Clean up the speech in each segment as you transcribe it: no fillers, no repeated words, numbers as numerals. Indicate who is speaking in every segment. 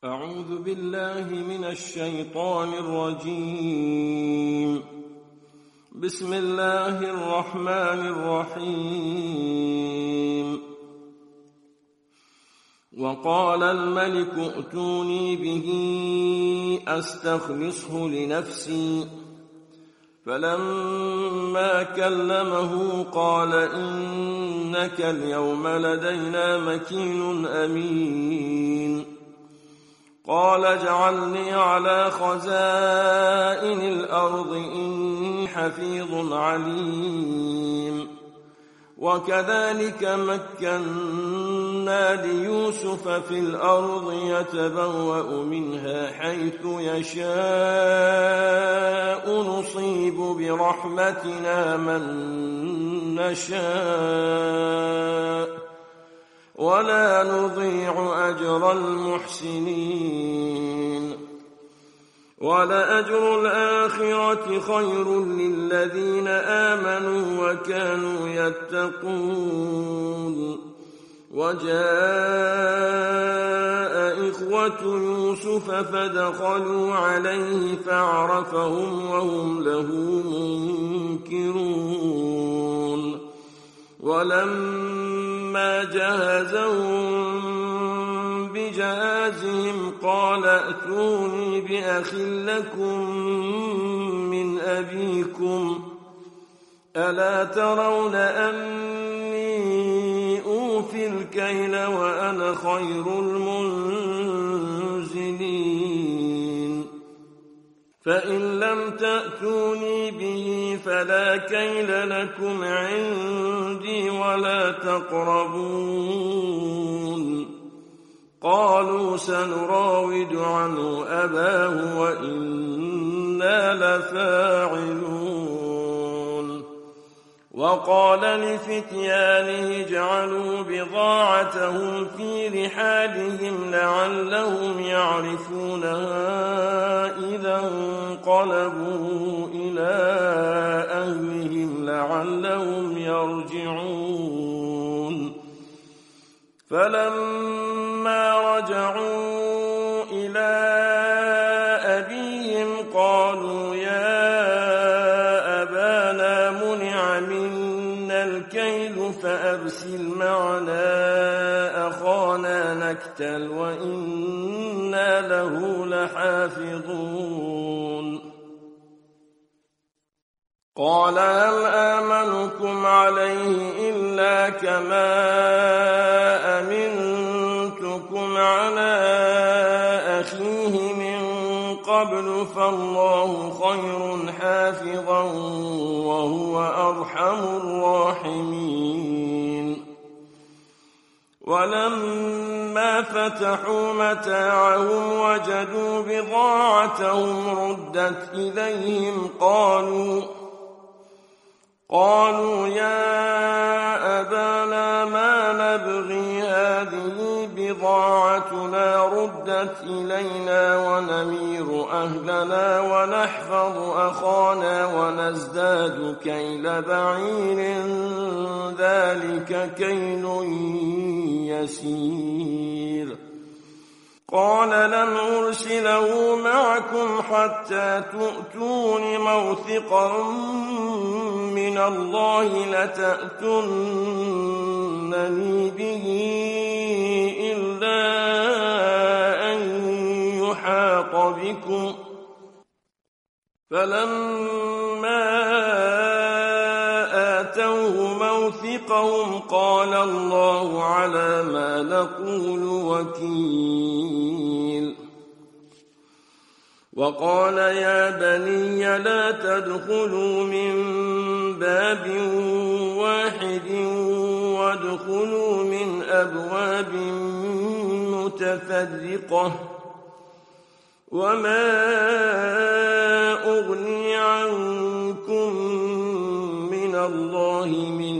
Speaker 1: أعوذ بالله من الشيطان الرجيم. بسم الله الرحمن الرحيم. وقال الملك ائتوني به أستخلصه لنفسي، فلما كلمه قال إنك اليوم لدينا مكين أمين. قال اجعلني على خزائن الأرض إني حفيظ عليم. وكذلك مكنا ليوسف في الأرض يتبوأ منها حيث يشاء نصيب برحمتنا من نشاء ولا نضيع أجر المحسنين. ولأجر الآخرة خير للذين آمنوا وكانوا يتقون. وجاء إخوة يوسف فدخلوا عليه فعرفهم وهم له منكرون. ولما جهزهم بجهازهم قال ائتوني بأخ لكم من أبيكم، ألا ترون أني أوفي الكيل وأنا خير المنزلين؟ فإن لم تأتوني به فلا كيل لكم عندي ولا تقربون. قالوا سنراود عنه أباه وإنا لفاعلون. وقال لفتيانه اجعلوا بضاعتهم في رحالهم لعلهم يعرفونها إذا انقلبوا إلى أهلهم لعلهم يرجعون. فلما رجعوا إلى أبيهم قالوا يا أبانا منع منا الكيل فأرسل معنا أخانا نكتل وإنا له لحافظون. قال هل آمنكم عليه إلا كما أمنتكم على أخيه من قبل فالله خير حافظا وهو أرحم الراحمين. ولما فتحوا متاعهم وجدوا بضاعتهم ردت إليهم قالوا يا أبانا ما نبغي هذه بضاعتنا ردت إلينا ونمير أهلنا ونحفظ أخانا ونزداد كيل بعير ذلك كيل يسير. قال لن أرسله معكم حتى تؤتون موثقا من الله لتأتونني به إلا أن يحاط بكم. فلما آتوه موثقهم قال الله على ما نقول وكيل. وقال يا بني لا تدخلوا من باب واحد وادخلوا من أبواب متفرقة وما أغني عنكم من الله من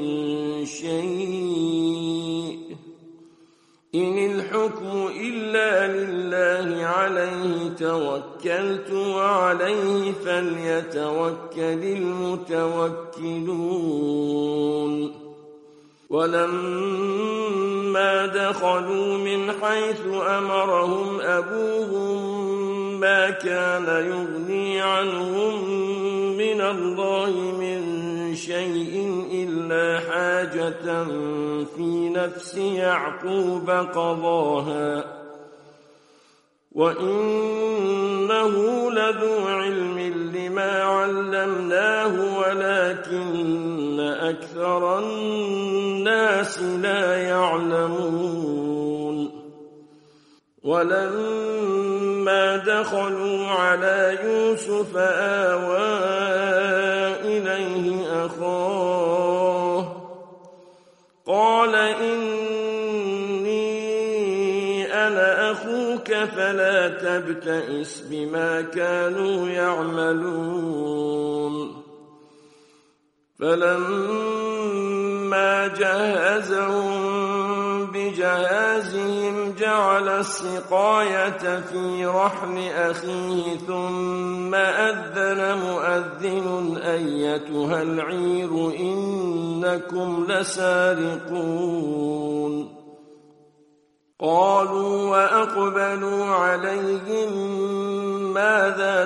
Speaker 1: شيء إن الحكم إلا لله عليه توكلت وعليه فليتوكل المتوكلون. ولما ولما دخلوا من حيث أمرهم أبوهم ما كان يغني عنهم من الله من شيء إلا حاجة في نفس يعقوب قضاها وإنه لذو علم لما علمناه ولكن أكثر الناس لا يعلمون ولما دخلوا على يوسف آوى إليه أخاه قال إني أنا أخوك فلا تبتئس بما كانوا يعملون فلما جهزهم بجهازهم جعل السقاية في رحل أخيه ثم أذن مؤذن أيتها العير إنكم لسارقون قالوا وأقبلوا عليهم ماذا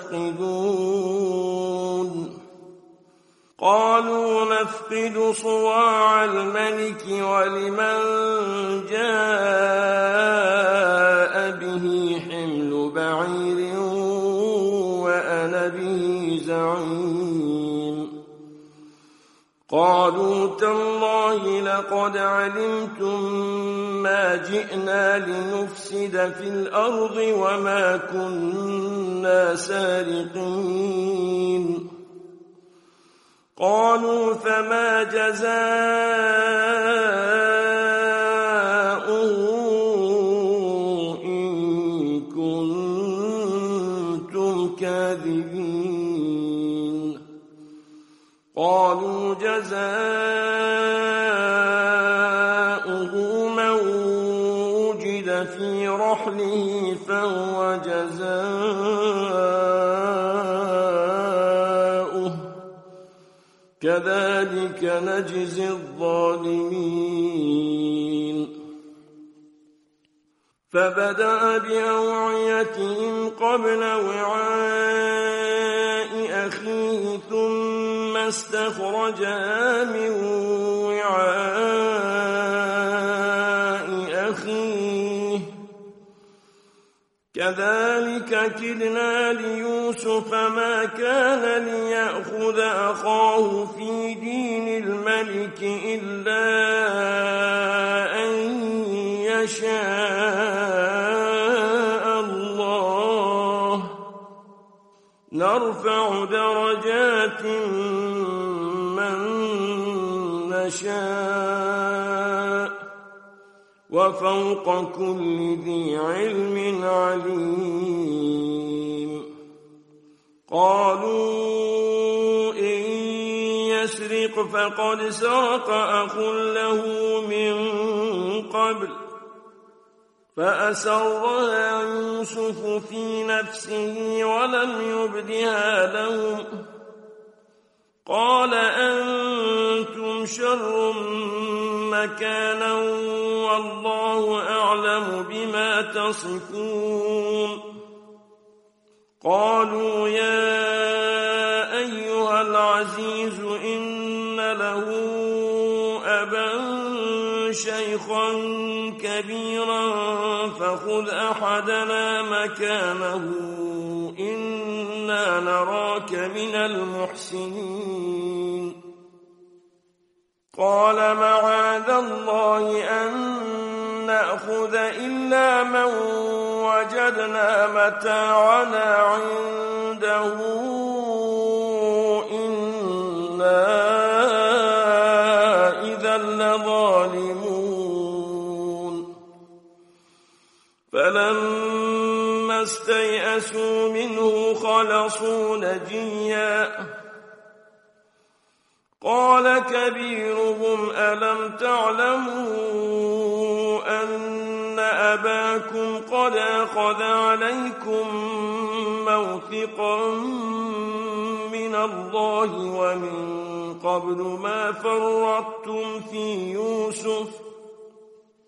Speaker 1: تفقدون قالوا نفقد صواع الملك ولمن جاء به حمل بعير وأنا به زعيم قالوا تالله لقد علمتم ما جئنا لنفسد في الأرض وما كنا سارقين قالوا فما جزاؤه إن كنتم كاذبين قالوا جزاؤه من وجد في رحله فهو جزاؤه كذلك نجزي الظالمين فبدأ بأوعيتهم قبل وعاء أخيه ثم استخرجها من وعاء أخيه كذلك كدنا ليوسف ما كان ليأخذ أخاه في دين الملك إلا أن يشاء الله نرفع درجات من نشاء وفوق كل ذي علم عليم قالوا إن يسرق فقد سرق أخ له من قبل فأسرها يوسف في نفسه ولم يبدها لهم قال أنتم شر مكانا والله أعلم بما تصفون قالوا يا أيها العزيز إن له أبا شيخا كبيرا فخذ أحدنا مكانه إنا نراك من المحسنين قال معاذ الله أن نأخذ إلا من وجدنا متاعنا عنده إنا إذا لظالمون فلما استيئسوا منه خلصوا نجيا قال كبيرهم ألم تعلموا أن أباكم قد أخذ عليكم موثقا من الله ومن قبل ما فرطتم في يوسف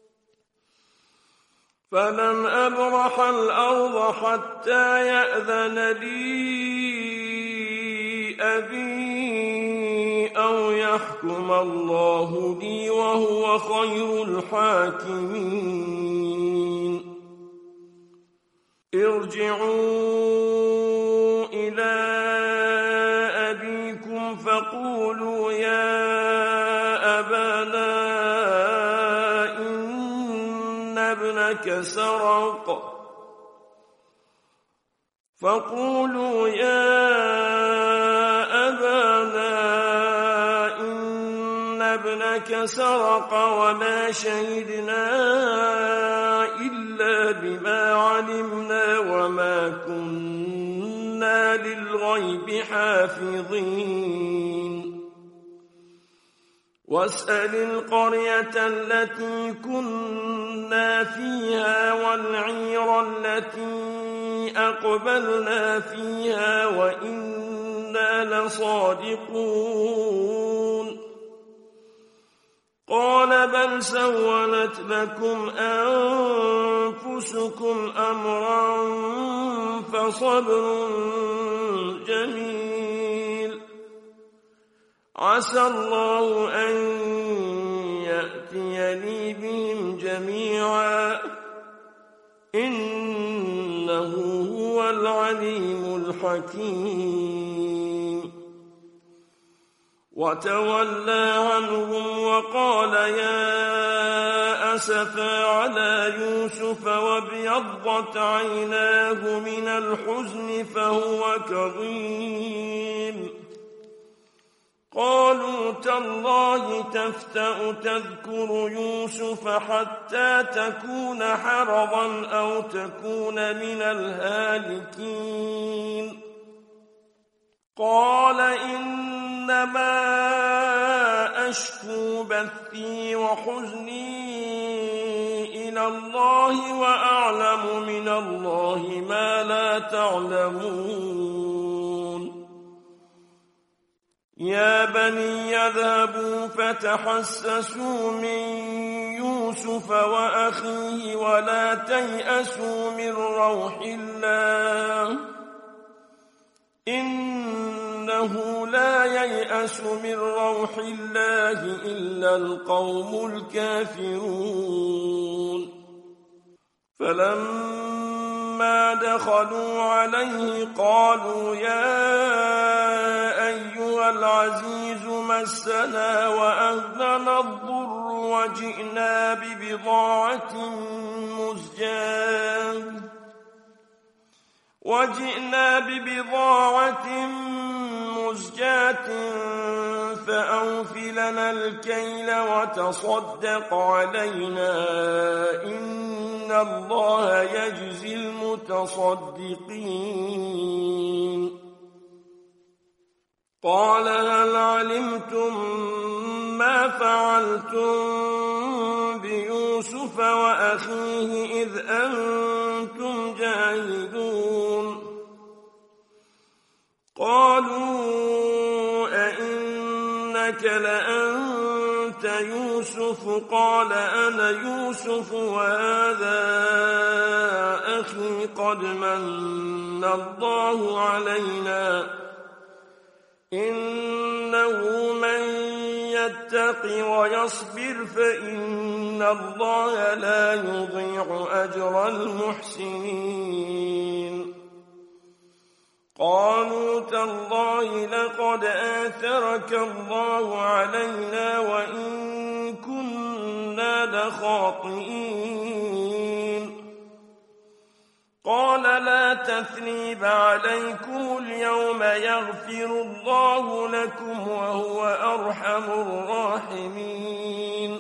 Speaker 1: فلن أبرح الأرض حتى يأذن لي أبي أو يحكم الله لي وهو خير الحاكمين ارجعوا إلى أبيكم فقولوا يا أبانا إن ابنك سرق وما شهدنا إلا بما علمنا وما كنا للغيب حافظين واسأل القرية التي كنا فيها والعير التي أقبلنا فيها وإنا لصادقون قال بل سولت لكم أنفسكم أمرا فصبر جميل عسى الله أن يأتيني بهم جميعا إنه هو العليم الحكيم وتولى عنهم وقال يا أسفا على يوسف وابيضت عيناه من الحزن فهو كظيم قالوا تالله تفتأ تذكر يوسف حتى تكون حرضا أو تكون من الهالكين قال إنما أشكو بثي وحزني إلى الله وأعلم من الله ما لا تعلمون يا بني يذهبوا فتحسسوا من يوسف وأخيه ولا تيأسوا من روح الله إنه لا ييأس من روح الله إلا القوم الكافرون فلما دخلوا عليه قالوا يا أيها العزيز مسنا وأهلنا الضر وجئنا ببضاعة مزجاة فأوفلنا الكيل وتصدق علينا إن الله يجزي المتصدقين قال هل علمتم ما فعلتم بيوسف وأخيه إذ أنتم جاهلون قالوا أئنك لأنت يوسف قال أنا يوسف وهذا أخي قد من الله علينا إنه من يتق ويصبر فإن الله لا يضيع أجر المحسنين قالوا تالله لقد آثرك الله علينا وإن كنا لخاطئين قال لا تثريب عليكم اليوم يغفر الله لكم وهو أرحم الراحمين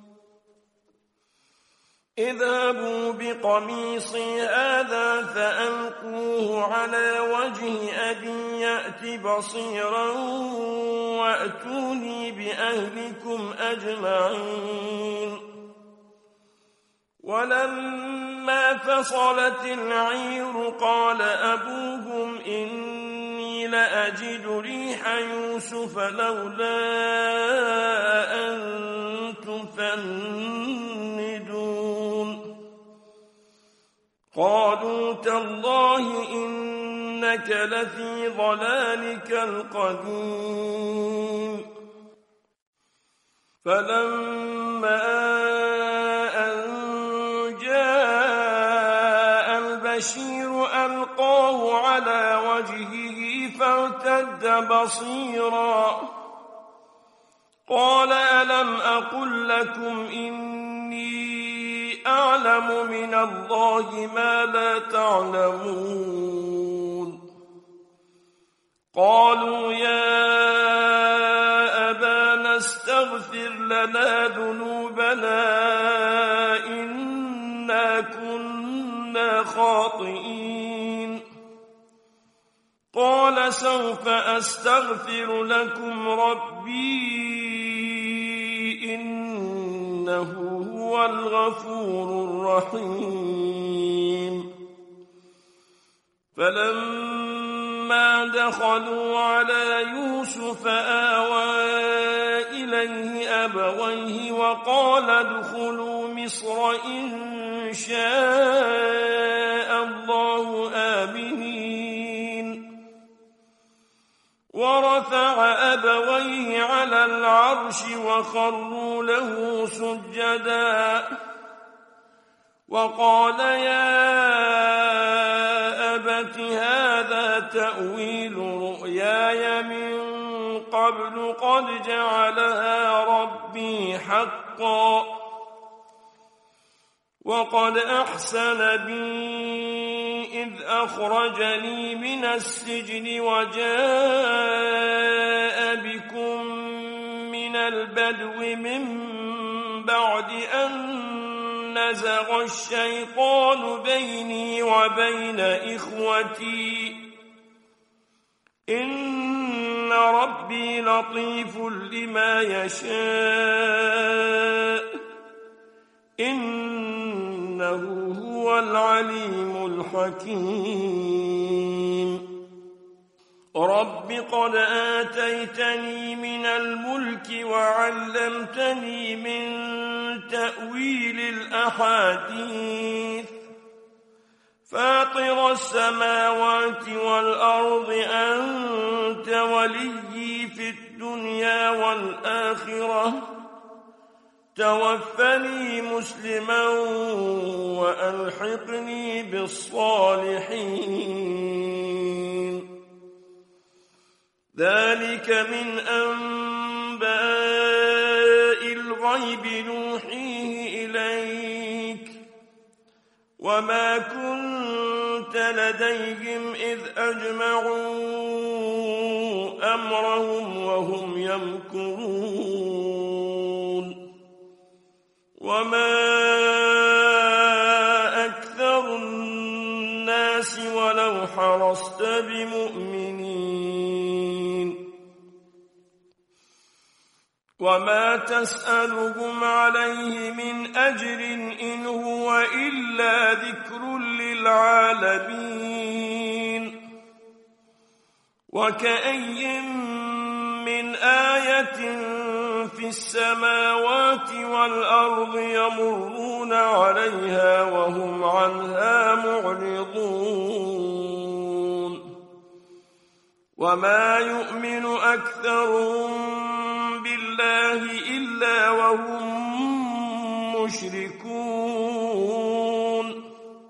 Speaker 1: اذهبوا بقميصي هذا فألقوه على وجه أبي يأت بصيرا وأتوني بأهلكم أجمعين ولما فصلت العير قال أبوهم إني لأجد ريح يوسف لولا أن تفندون قالوا تالله إنك لفي ضلالك القديم فلما أن جاء البشير ألقاه على وجهه فارتد بصيرا قال ألم أقل لكم إني أعلم من الله ما لا تعلمون قالوا يا أبانا استغفر لنا ذنوبنا إنا كنا خاطئين قال سوف أستغفر لكم ربي إنه هو الغفور الرحيم فلما دخلوا على يوسف آوى إليه أبويه وقال ادخلوا مصر إن شاء الله آمنين ورفع أبويه على العرش وخروا له سجدا وقال يا أبت هذا تأويل رؤياي من قبل قد جعلها ربي حقا وقد أحسن بي إذ أخرجني من السجن وجاء بكم من البدو من بعد أن نزغ الشيطان بيني وبين إخوتي إن ربي لطيف لما يشاء إنه هو العليم الحكيم رب قد آتيتني من الملك وعلمتني من تأويل الأحاديث فاطر السماوات والأرض أنت وليي في الدنيا والآخرة توفني مسلما وألحقني بالصالحين ذلك من أنباء الغيب نوحيه إليك وما كنت لديهم إذ أجمعوا أمرهم وهم يمكرون وما أكثر الناس ولو حرصت بمؤمنين وما تسألهم عليه من أجر إن هو إلا ذكر للعالمين وكأي من آية في السماوات والأرض يمرون عليها وهم عنها معرضون وما يؤمن أكثرهم بالله إلا وهم مشركون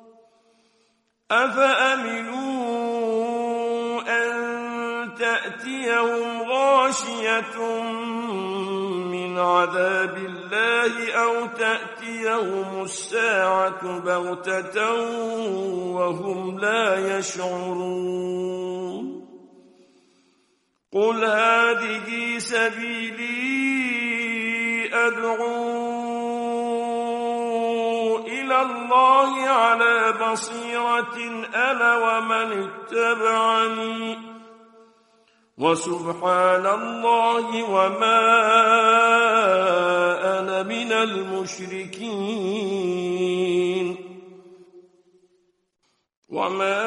Speaker 1: أفأمنوا أن تأتيهم غاشية من عذاب الله أو تأتيهم الساعة بغتة وهم لا يشعرون قل هذه سبيلي أدعو إلى الله على بصيرة أنا ومن اتبعني وسبحان الله وما أنا من المشركين وما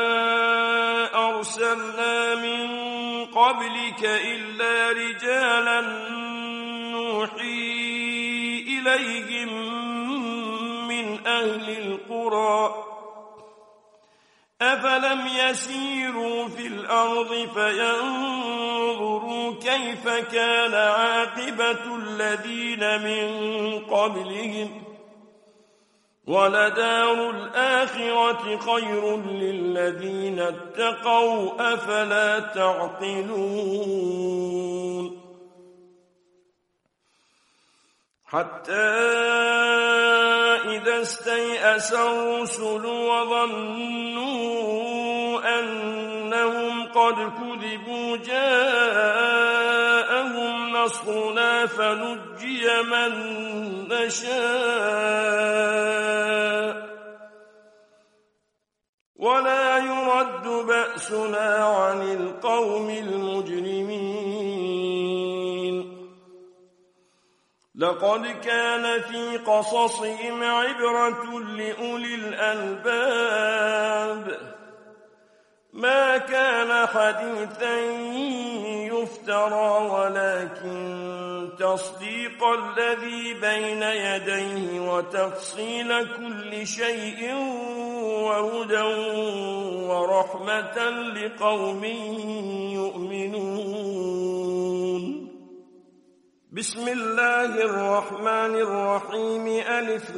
Speaker 1: أرسلنا من قبلك إلا رجالا نوحي إليهم من أهل القرى أفلم يسيروا في الأرض فينظروا كيف كان عاقبة الذين من قبلهم ولدار الآخرة خير للذين اتقوا أفلا تعقلون حتى إذا استيأس الرسل وظنوا أنهم قد كذبوا جاءهم نصرنا فنجي من نشاء ولا يرد بأسنا عن القوم المجرمين لقد كان في قصصهم عبرة لأولي الألباب ما كان حديثا يفترى ولكن تصديق الذي بين يديه وتفصيل كل شيء وهدى ورحمة لقوم يؤمنون بسم الله الرحمن الرحيم ألف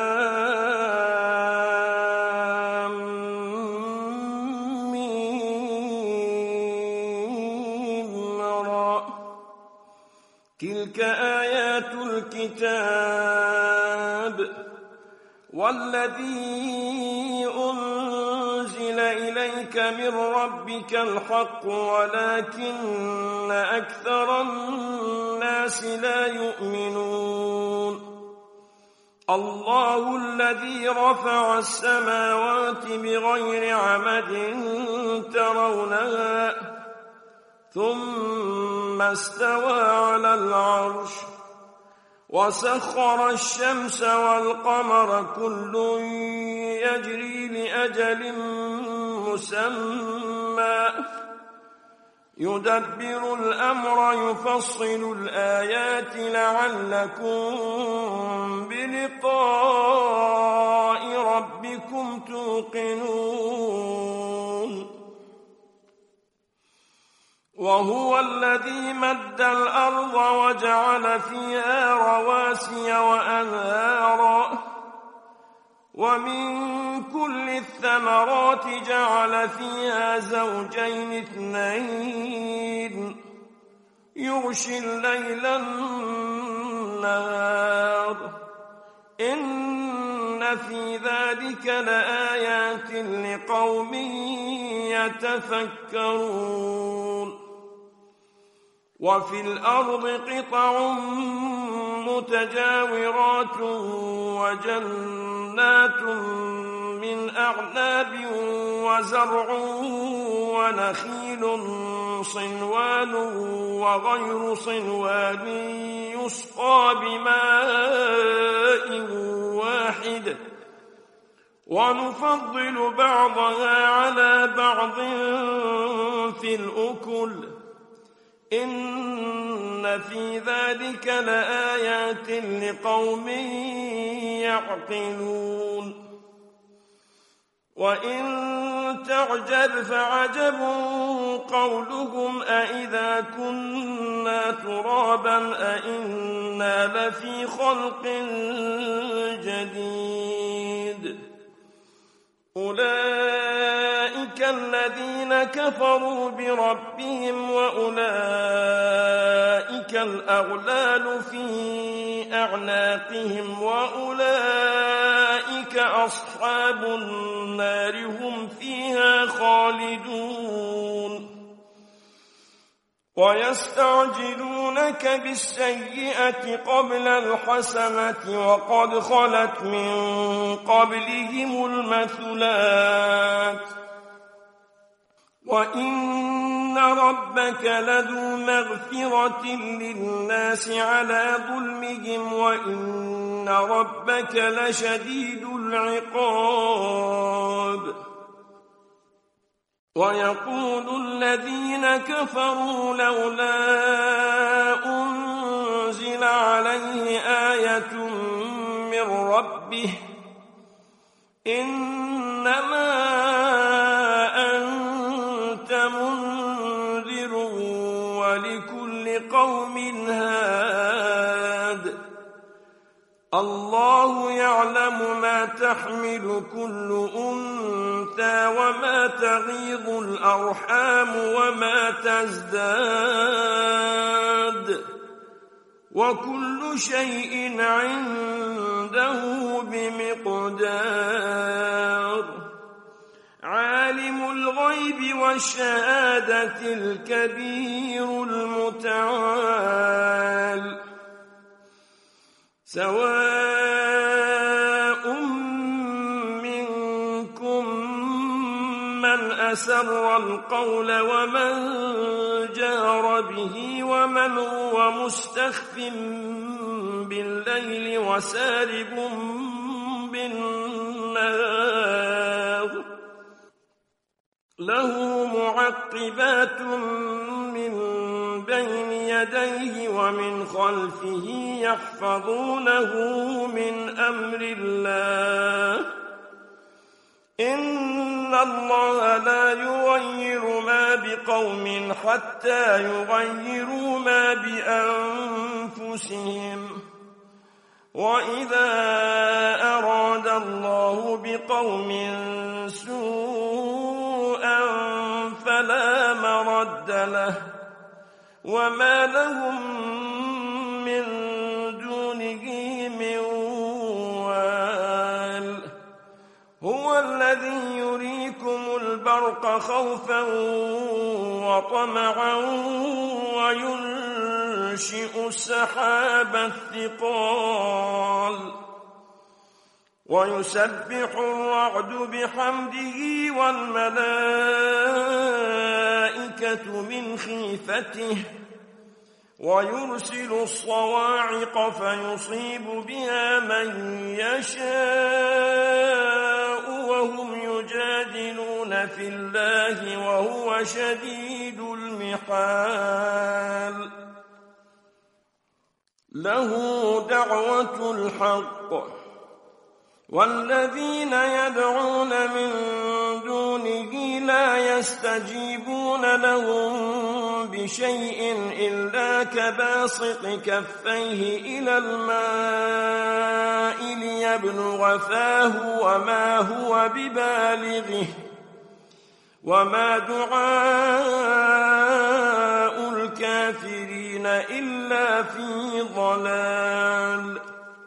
Speaker 1: لام ميم را تلك آيات الكتاب والذي أنزل إليك من ربك الحق ولكن أكثر الناس لا يؤمنون الله الذي رفع السماوات بغير عمد ترونها ثم استوى على العرش وسخر الشمس والقمر كل يجري لأجل مسمى يدبر الأمر يفصل الآيات لعلكم بلقاء ربكم توقنون وهو الذي مد الأرض وجعل فيها رواسي وأنهارا ومن كل الثمرات جعل فيها زوجين اثنين يغشي الليل النهار إن في ذلك لآيات لقوم يتفكرون وفي الأرض قطع متجاورات وجنات من أعناب وزرع ونخيل صنوان وغير صنوان يسقى بماء واحد ونفضل بعضها على بعض في الأكل إن في ذلك لآيات لقوم يعقلون وإن تعجب فعجب قولهم أإذا كنا ترابا أإنا لفي خلق جديد أولئك الذين كفروا بربهم وأولئك الأغلال في أعناقهم وأولئك أصحاب النار هم فيها خالدون ويستعجلونك بالسيئة قبل الحسنة وقد خلت من قبلهم المثلات وإن ربك لذو مغفرة للناس على ظلمهم وإن ربك لشديد العقاب ويقول الذين كفروا لولا أنزل عليه آية من ربه إنما الله يعلم ما تحمل كل أنثى وما تغيض الأرحام وما تزداد وكل شيء عنده بمقدار عالم الغيب والشهادة الكبير المتعال سواء منكم من أسر القول ومن جهر به ومن هو مستخف بالليل وسارب بالنهار له معقبات من بين يديه ومن خلفه يحفظونه من أمر الله إن الله لا يغير ما بقوم حتى يغيروا ما بأنفسهم وإذا أراد الله بقوم سوءا فلا مرد له وما لهم من دونه من وال هو الذي يريكم البرق خوفا وطمعا وينشئ السحاب الثقال ويسبح الرعد بحمده والملائكة من خيفته ويرسل الصواعق فيصيب بها من يشاء وهم يجادلون في الله وهو شديد المحال له دعوة الحق والذين يدعون من دونه لا يستجيبون لهم بشيء إلا كباسط كفيه إلى الماء ليبلغ فاه وما هو ببالغه وما دعاء الكافرين إلا في ضلال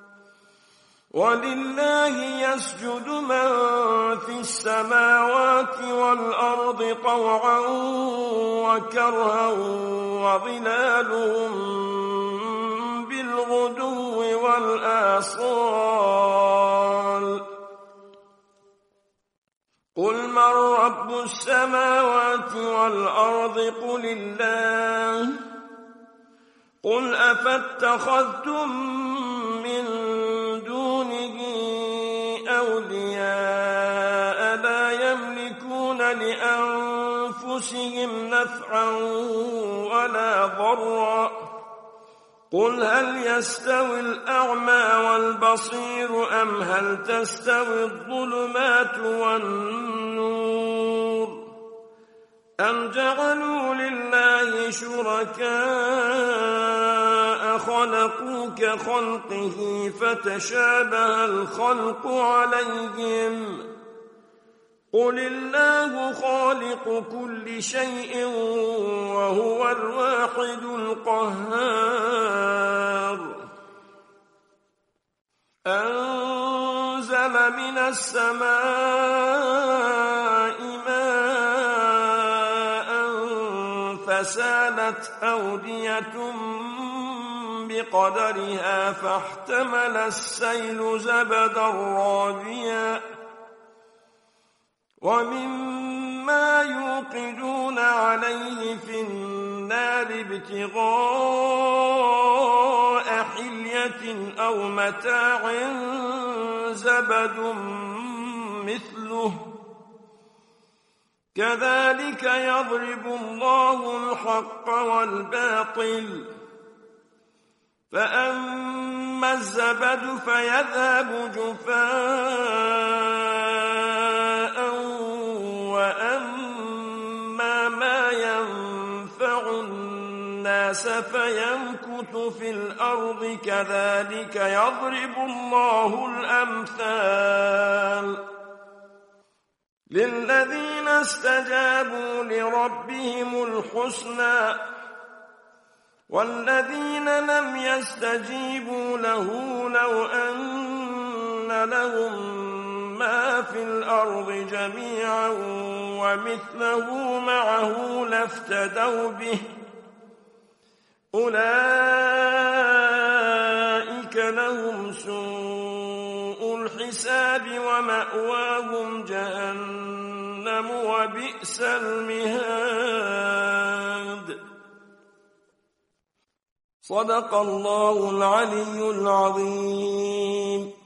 Speaker 1: ولله يسجد من في السماوات والأرض طوعا وكرها وظلالهم بالغدو والآصال قل من رب السماوات والأرض قل الله قل أفاتخذتم من دونه أولياء لا يملكون لأنفسهم نفعا ولا ضرا قل هل يستوي الأعمى والبصير أم هل تستوي الظلمات والنور أم جعلوا لله شركاء خلقوا كخلقه فتشابه الخلق عليهم قل الله خالق كل شيء وهو الواحد القهار أنزل من السماء ماء فسالت أودية بقدرها فاحتمل السيل زبدا رابيا ومما يوقدون عليه في النار ابتغاء حلية أو متاع زبد مثله كذلك يضرب الله الحق والباطل فأما الزبد فيذهب جفاء وأما ما ينفع الناس فيمكث يموت في الأرض كذلك يضرب الله الأمثال للذين استجابوا لربهم الحسنى والذين لم يستجيبوا له لو أن لهم ما في الأرض جميعا ومثله معه لافتدوا به أولئك لهم سوء الحساب ومأواهم جهنم وبئس المهاد. صدق الله العلي العظيم.